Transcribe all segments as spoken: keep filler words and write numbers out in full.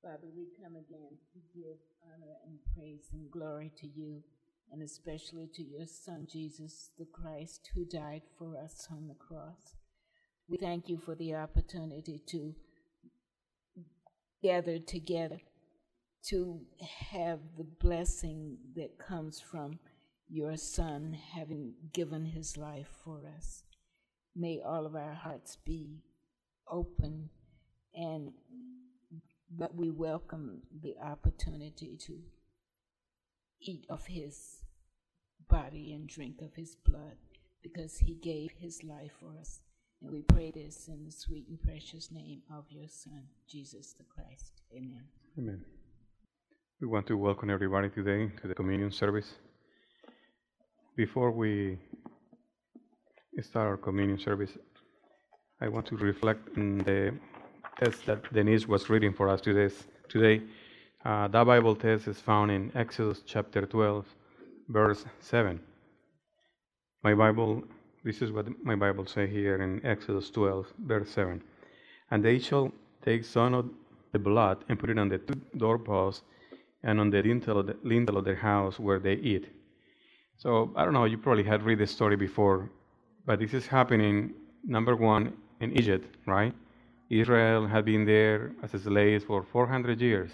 Father, we come again to give honor and praise and glory to you, and especially to your Son, Jesus the Christ, who died for us on the cross. We thank you for the opportunity to gather together to have the blessing that comes from your Son having given his life for us. May all of our hearts be open, and but we welcome the opportunity to eat of his body and drink of his blood, because he gave his life for us. And we pray this in the sweet and precious name of your Son, Jesus the Christ. Amen. Amen. We want to welcome everybody today to the communion service. Before we start our communion service, I want to reflect on the text that Denise was reading for us today. Today, uh, that Bible text is found in Exodus chapter twelve, verse seven. My Bible, this is what my Bible says here in Exodus twelve, verse seven. And they shall take some of the blood and put it on the two doorposts and on the lintel of, the lintel of their house where they eat. So, I don't know, you probably had read this story before, but this is happening, number one, in Egypt, right? Israel had been there as slaves for four hundred years.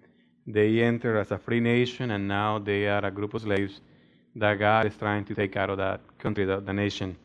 They entered as a free nation, and now they are a group of slaves that God is trying to take out of that country, the, the nation.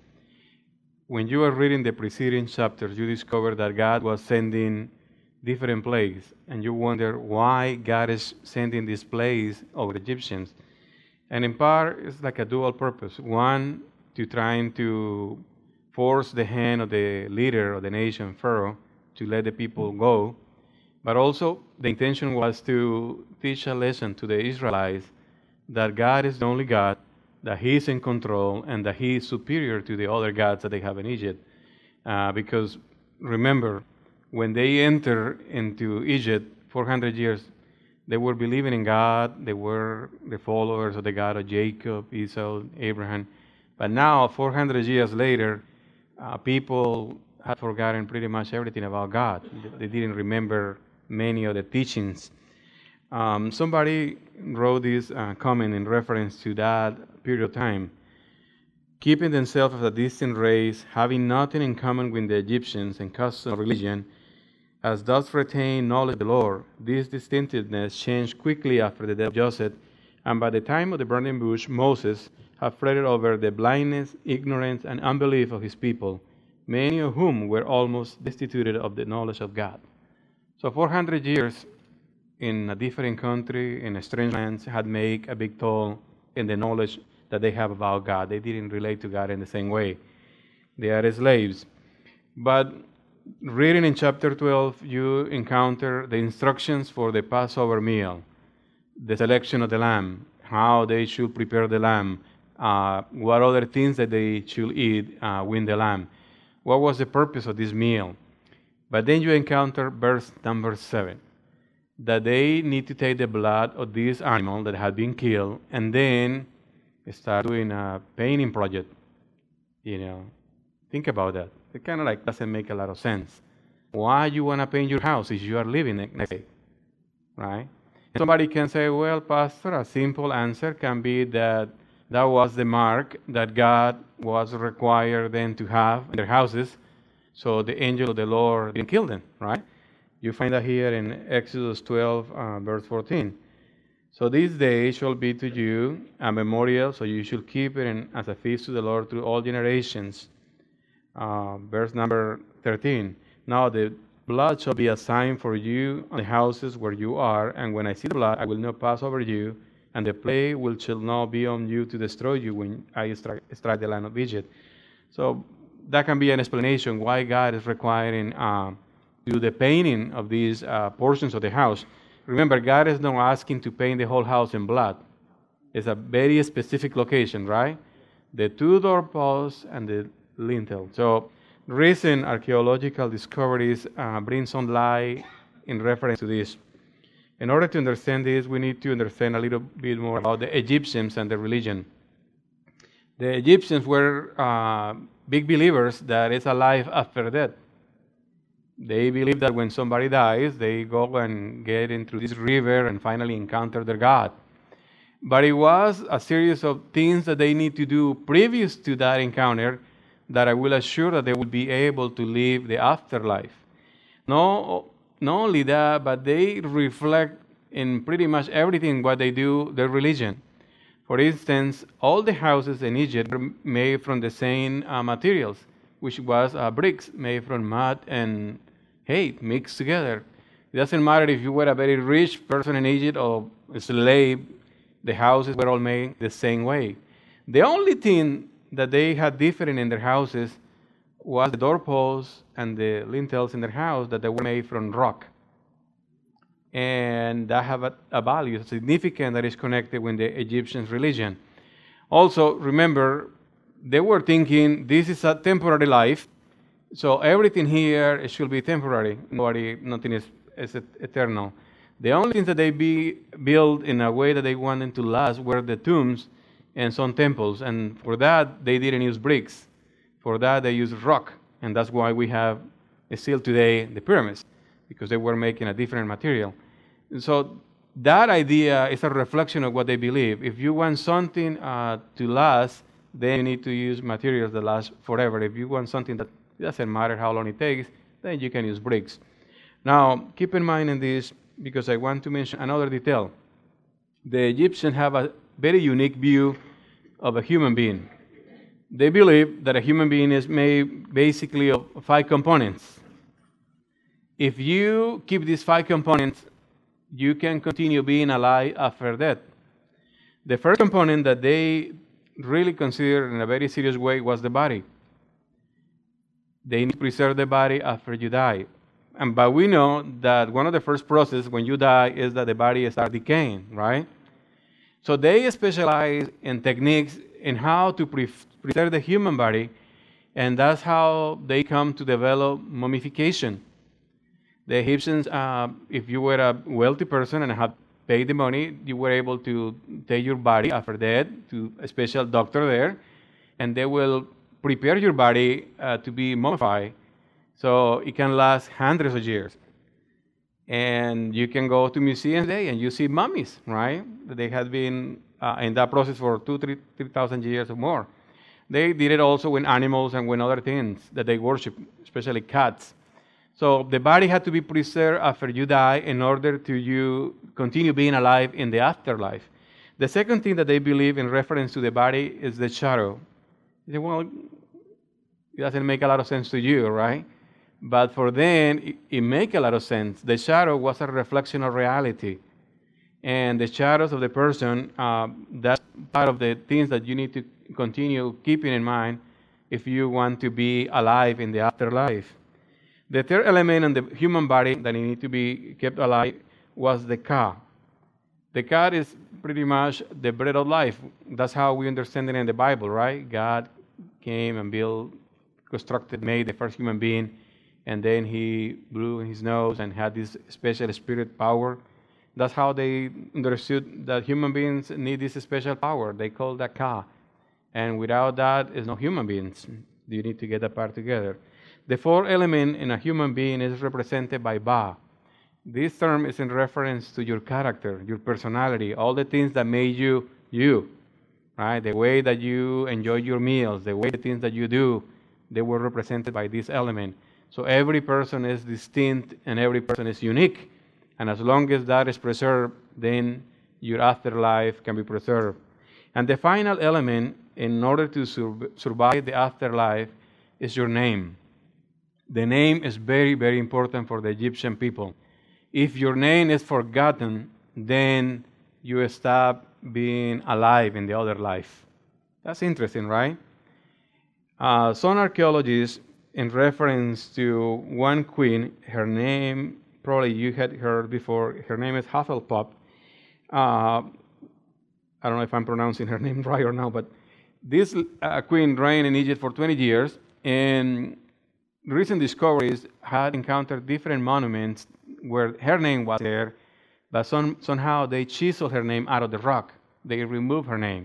When you are reading the preceding chapters, you discover that God was sending different plagues, and you wonder why God is sending these plagues over Egyptians. And in part, it's like a dual purpose. One, to trying to force the hand of the leader of the nation, Pharaoh, to let the people go. But also, the intention was to teach a lesson to the Israelites that God is the only God, that He is in control, and that He is superior to the other gods that they have in Egypt. Uh, because remember, when they entered into Egypt four hundred years, they were believing in God. They were the followers of the God of Jacob, Esau, Abraham. But now, four hundred years later, uh, people had forgotten pretty much everything about God. They didn't remember many of the teachings. Um, somebody wrote this uh, comment in reference to that period of time. Keeping themselves as a distant race, having nothing in common with the Egyptians and customs of religion, as thus retain knowledge of the Lord, this distinctiveness changed quickly after the death of Joseph, and by the time of the burning bush, Moses had fretted over the blindness, ignorance, and unbelief of his people, many of whom were almost destitute of the knowledge of God. So four hundred years in a different country, in a strange land, had made a big toll in the knowledge that they have about God. They didn't relate to God in the same way. They are slaves. But reading in chapter twelve, you encounter the instructions for the Passover meal, the selection of the lamb, how they should prepare the lamb, uh, what other things that they should eat uh, with the lamb. What was the purpose of this meal? But then you encounter verse number seven, that they need to take the blood of this animal that had been killed and then start doing a painting project. You know, think about that. It kind of like doesn't make a lot of sense. Why you want to paint your house if you are living next day, right? And somebody can say, well, Pastor, a simple answer can be that that was the mark that God was required them to have in their houses, so the angel of the Lord didn't kill them, right? You find that here in Exodus twelve, uh, verse fourteen. So this day shall be to you a memorial, so you should keep it in, as a feast to the Lord through all generations. Uh, verse number thirteen. Now the blood shall be a sign for you on the houses where you are, and when I see the blood, I will not pass over you, and the plague will shall not be on you to destroy you when I strike, strike the land of Egypt. So that can be an explanation why God is requiring uh, to do the painting of these uh, portions of the house. Remember, God is not asking to paint the whole house in blood. It's a very specific location, right? The two doorposts and the lintel. So recent archaeological discoveries uh, bring some light in reference to this. In order to understand this, we need to understand a little bit more about the Egyptians and their religion. The Egyptians were uh, big believers that it's a life after death. They believe that when somebody dies, they go and get into this river and finally encounter their God. But it was a series of things that they need to do previous to that encounter that I will assure that they will be able to live the afterlife. No, not only that, but they reflect in pretty much everything what they do, their religion. For instance, all the houses in Egypt were made from the same uh, materials, which was uh, bricks made from mud and hay mixed together. It doesn't matter if you were a very rich person in Egypt or a slave, the houses were all made the same way. The only thing that they had different in their houses was the doorposts and the lintels in their house that they were made from rock. And that have a, a value, significant, that is connected with the Egyptian religion. Also, remember, they were thinking this is a temporary life, so everything here should be temporary. Nobody, nothing is, is eternal. The only things that they be built in a way that they wanted to last were the tombs and some temples, and for that they didn't use bricks. For that they used rock, and that's why we have still today the pyramids, because they were making a different material. So that idea is a reflection of what they believe. If you want something uh, to last, then you need to use materials that last forever. If you want something that doesn't matter how long it takes, then you can use bricks. Now, keep in mind in this, because I want to mention another detail. The Egyptians have a very unique view of a human being. They believe that a human being is made basically of five components. If you keep these five components, you can continue being alive after death. The first component that they really considered in a very serious way was the body. They need to preserve the body after you die. And, but we know that one of the first processes when you die is that the body starts decaying, right? So they specialize in techniques in how to pre- preserve the human body, and that's how they come to develop mummification. The Egyptians, uh, if you were a wealthy person and had paid the money, you were able to take your body after death to a special doctor there, and they will prepare your body uh, to be mummified so it can last hundreds of years. And you can go to museums today and you see mummies, right? They had been uh, in that process for two, three, three thousand years or more. They did it also with animals and with other things that they worship, especially cats. So the body had to be preserved after you die in order to you continue being alive in the afterlife. The second thing that they believe in reference to the body is the shadow. You say, well, it doesn't make a lot of sense to you, right? But for them, it, it makes a lot of sense. The shadow was a reflection of reality. And the shadows of the person, uh, that's part of the things that you need to continue keeping in mind if you want to be alive in the afterlife. The third element in the human body that needed to be kept alive was the ka. The ka is pretty much the bread of life. That's how we understand it in the Bible, right? God came and built, constructed, made the first human being, and then he blew in his nose and had this special spirit power. That's how they understood that human beings need this special power. They call that ka. And without that, it's no human beings. You need to get that part together. The fourth element in a human being is represented by ba. This term is in reference to your character, your personality, all the things that made you you, right? The way that you enjoy your meals, the way the things that you do, they were represented by this element. So every person is distinct and every person is unique. And as long as that is preserved, then your afterlife can be preserved. And the final element, in order to sur- survive the afterlife, is your name. The name is very, very important for the Egyptian people. If your name is forgotten, then you stop being alive in the other life. That's interesting, right? Uh, some archaeologists, in reference to one queen, her name, probably you had heard before, her name is Hufflepuff. Uh, I don't know if I'm pronouncing her name right or not, but this uh, queen reigned in Egypt for twenty years, and recent discoveries had encountered different monuments where her name was there, but some, somehow they chiseled her name out of the rock. They removed her name.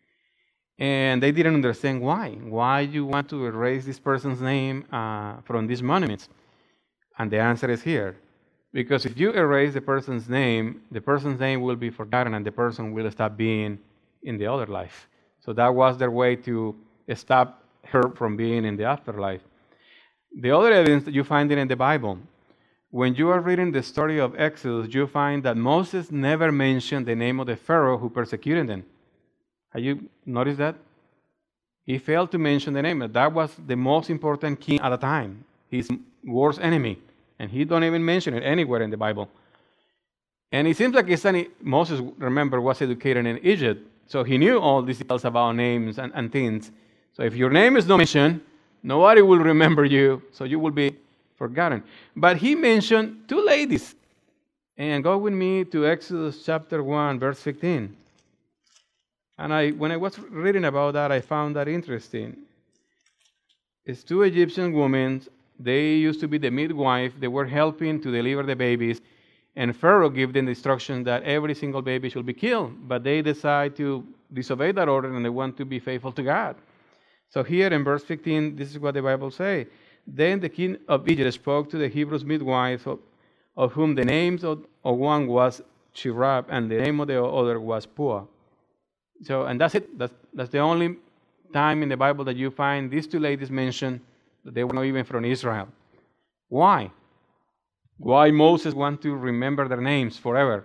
And they didn't understand why. Why you want to erase this person's name uh, from these monuments? And the answer is here. Because if you erase the person's name, the person's name will be forgotten and the person will stop being in the other life. So that was their way to stop her from being in the afterlife. The other evidence that you find it in the Bible. When you are reading the story of Exodus, you find that Moses never mentioned the name of the Pharaoh who persecuted them. Have you noticed that? He failed to mention the name. That was the most important king at the time, his worst enemy. And he don't even mention it anywhere in the Bible. And it seems like it's any, Moses, remember, was educated in Egypt. So he knew all these details about names and, and things. So if your name is not mentioned, nobody will remember you. So you will be forgotten. But he mentioned two ladies. And go with me to Exodus chapter one, verse fifteen. And I, when I was reading about that, I found that interesting. It's two Egyptian women. They used to be the midwife. They were helping to deliver the babies. And Pharaoh gave them the instruction that every single baby should be killed. But they decide to disobey that order and they want to be faithful to God. So here in verse fifteen, this is what the Bible says. Then the king of Egypt spoke to the Hebrews midwives, of, of whom the names of, of one was Shirab and the name of the other was Puah. So, and that's it. That's, that's the only time in the Bible that you find these two ladies mentioned that they were not even from Israel. Why? Why Moses want to remember their names forever?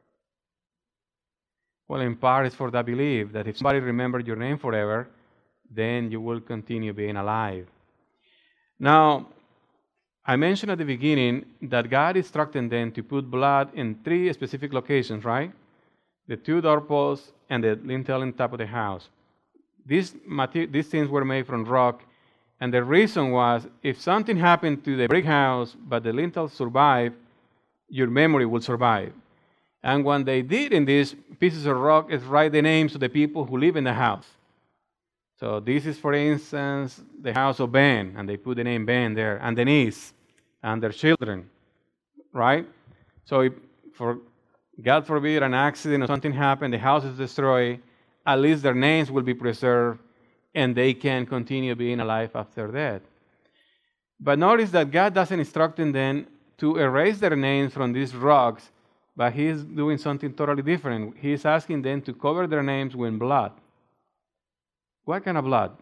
Well, in part it's for that belief that if somebody remembers your name forever, then you will continue being alive. Now, I mentioned at the beginning that God instructed them to put blood in three specific locations, right? The two doorposts and the lintel on top of the house. These, mater- these things were made from rock, and the reason was if something happened to the brick house but the lintel survived, your memory will survive. And what they did in these pieces of rock is write the names of the people who live in the house. So this is, for instance, the house of Ben, and they put the name Ben there, and Denise, and their children, right? So if, for God forbid an accident or something happened, the house is destroyed, at least their names will be preserved, and they can continue being alive after death. But notice that God doesn't instruct them to erase their names from these rocks, but He is doing something totally different. He is asking them to cover their names with blood. What kind of blood?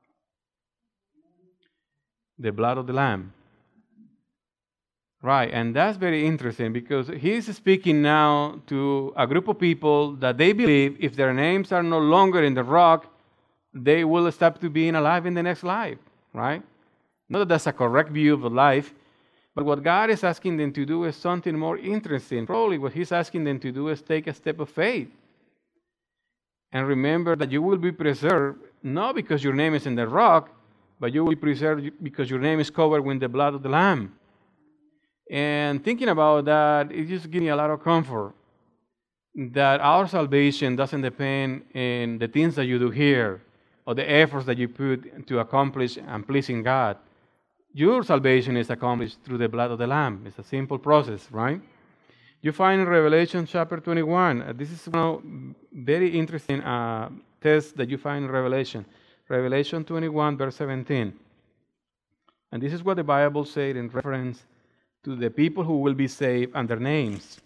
The blood of the Lamb. Right, and that's very interesting because he's speaking now to a group of people that they believe if their names are no longer in the rock, they will stop to being alive in the next life, right? Not that that's a correct view of life, but what God is asking them to do is something more interesting. Probably what He's asking them to do is take a step of faith. And remember that you will be preserved, not because your name is in the rock, but you will be preserved because your name is covered with the blood of the Lamb. And thinking about that, it just gives me a lot of comfort that our salvation doesn't depend in the things that you do here or the efforts that you put to accomplish and pleasing God. Your salvation is accomplished through the blood of the Lamb. It's a simple process, right? You find in Revelation chapter twenty-one, uh, this is one very interesting uh, text that you find in Revelation. Revelation twenty-one, verse seventeen. And this is what the Bible said in reference to the people who will be saved and their names.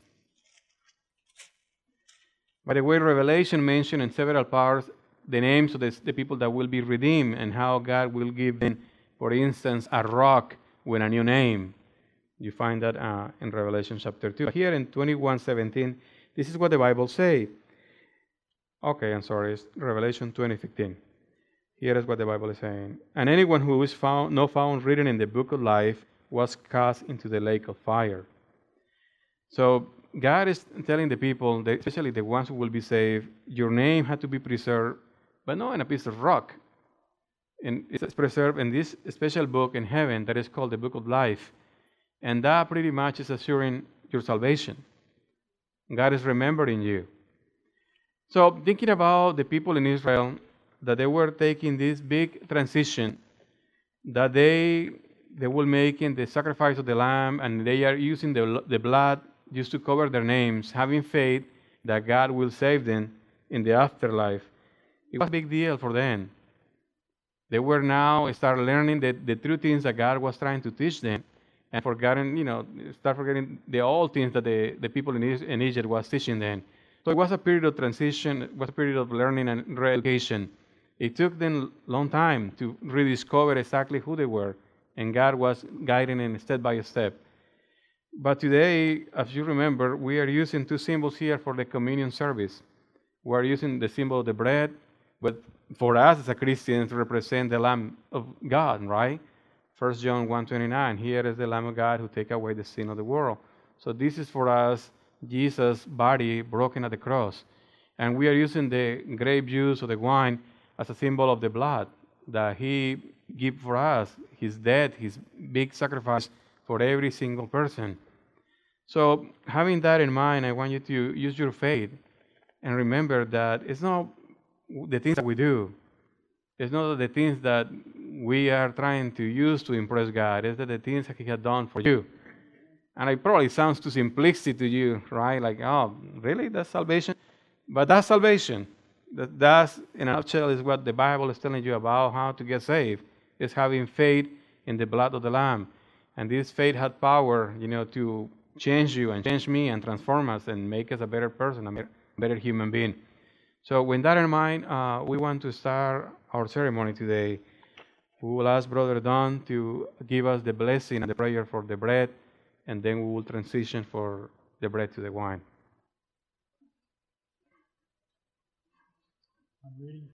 By the way, Revelation mentioned in several parts the names of the, the people that will be redeemed and how God will give them, for instance, a rock with a new name. You find that uh, in Revelation chapter two. Here in twenty-one seventeen, this is what the Bible says. Okay, I'm sorry, it's Revelation twenty fifteen. Here is what the Bible is saying. And anyone who is found, not found written in the book of life was cast into the lake of fire. So God is telling the people, especially the ones who will be saved, your name had to be preserved, but not in a piece of rock. And it's preserved in this special book in heaven that is called the book of life. And that pretty much is assuring your salvation. God is remembering you. So thinking about the people in Israel, that they were taking this big transition, that they they will making the sacrifice of the lamb, and they are using the, the blood just to cover their names, having faith that God will save them in the afterlife. It was a big deal for them. They were now start learning the, the true things that God was trying to teach them. and forgetting, you know, start forgetting the old things that the, the people in, in Egypt was teaching them. So it was a period of transition, it was a period of learning and re-education. It took them a long time to rediscover exactly who they were, and God was guiding them step by step. But today, as you remember, we are using two symbols here for the communion service. We are using the symbol of the bread, but for us as a Christian, to represent the Lamb of God, right? First John one twenty-nine, here is the Lamb of God who take away the sin of the world. So this is for us, Jesus' body broken at the cross. And we are using the grape juice or the wine as a symbol of the blood that he gave for us, his death, his big sacrifice for every single person. So having that in mind, I want you to use your faith and remember that it's not the things that we do. It's not the things that we are trying to use to impress God. It's that the things that he has done for you. And it probably sounds too simplistic to you, right? Like, oh, really? That's salvation? But that's salvation. That, that's, in a nutshell, is what the Bible is telling you about how to get saved. It's having faith in the blood of the Lamb. And this faith had power, you know, to change you and change me and transform us and make us a better person, a better human being. So with that in mind, uh, we want to start our ceremony today. We will ask Brother Don to give us the blessing and the prayer for the bread, and then we will transition for the bread to the wine. I'm reading